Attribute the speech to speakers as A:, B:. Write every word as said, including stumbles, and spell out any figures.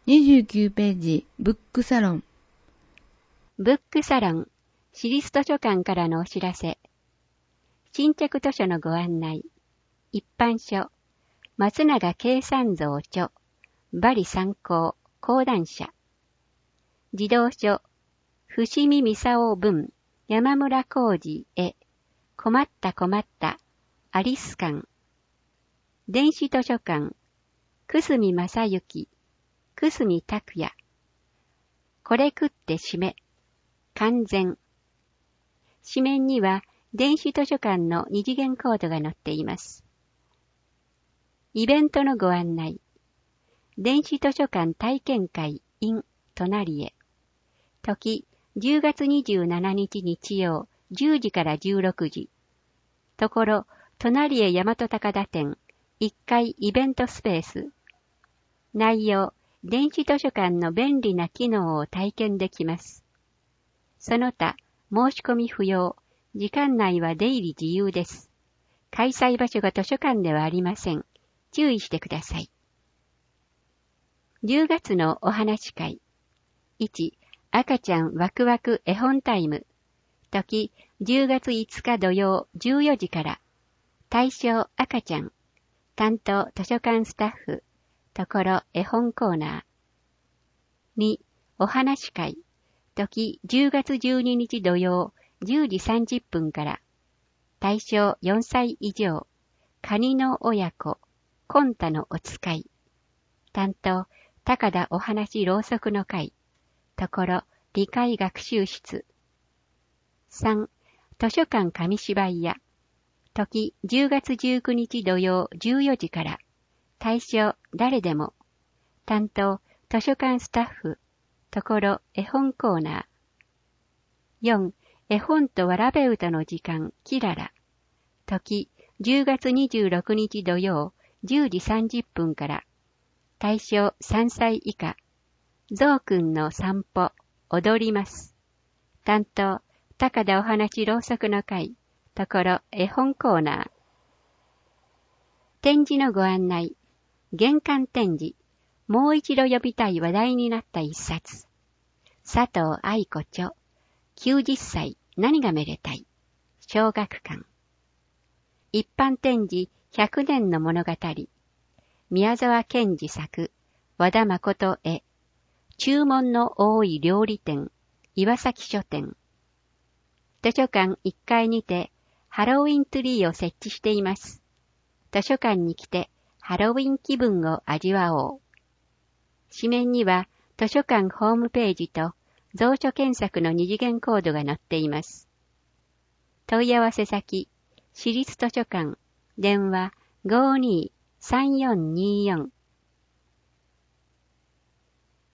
A: にじゅうきゅうページ、ブックサロン。
B: ブックサロン、私立図書館からのお知らせ。新着図書のご案内。一般書、松永慶三蔵著、バリ参考、講談社。児童書、伏見操文、山村浩二絵、困った困った、アリス館。電子図書館、久住正幸、久住拓也。これ食って締め、完全。紙面には電子図書館の二次元コードが載っています。イベントのご案内。電子図書館体験会 in 隣へ。時、じゅうがつにじゅうしちにち日曜、じゅうじからじゅうろくじ。ところ、隣へ大和高田店、いっかいイベントスペース。内容、電子図書館の便利な機能を体験できます。その他、申し込み不要、時間内は出入り自由です。開催場所が図書館ではありません。注意してください。じゅうがつのお話会。いち、赤ちゃんワクワク絵本タイム。時、じゅうがついつか土曜じゅうよじから。対象赤ちゃん。担当図書館スタッフ。ところ絵本コーナー。に、お話会。時、じゅうがつじゅうににち土曜じゅうじさんじゅっぷんから。対象よんさい以上。カニの親子。コンタのお使い。担当、高田お話ろうそくの会。ところ、理解学習室。さん、図書館紙芝居屋。時、じゅうがつじゅうくにち土曜じゅうよじから。対象、誰でも。担当、図書館スタッフ。ところ、絵本コーナー。よん、絵本とわらべ歌の時間、キララ。時、じゅうがつにじゅうろくにち土曜、じゅうじさんじゅっぷんから。対象さんさい以下。ゾウくんの散歩、踊ります。担当、高田お話ろうそくの会。ところ、絵本コーナー。展示のご案内。玄関展示。もう一度読みたい話題になった一冊。佐藤愛子著。きゅうじゅっさい、何がめでたい。小学館。一般展示、ひゃくねんの物語。宮沢賢治作、和田誠絵。注文の多い料理店、岩崎書店。図書館いっかいにて、ハロウィンツリーを設置しています。図書館に来て、ハロウィン気分を味わおう。紙面には、図書館ホームページと、蔵書検索の二次元コードが載っています。問い合わせ先、私立図書館、電話 ごーにーさんよんにーよん